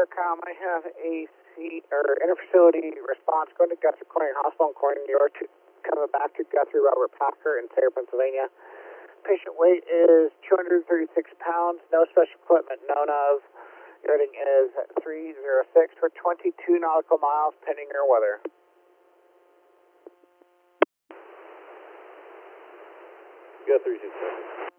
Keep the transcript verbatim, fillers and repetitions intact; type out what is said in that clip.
Intercom, I have a C or interfacility response going to Guthrie Corning Hospital in Corning, New York, to, coming back to Guthrie Robert Packer in Sayre, Pennsylvania. Patient weight is two hundred thirty-six pounds, no special equipment known of. Rating is three oh six for twenty-two nautical miles, pending your weather. Guthrie,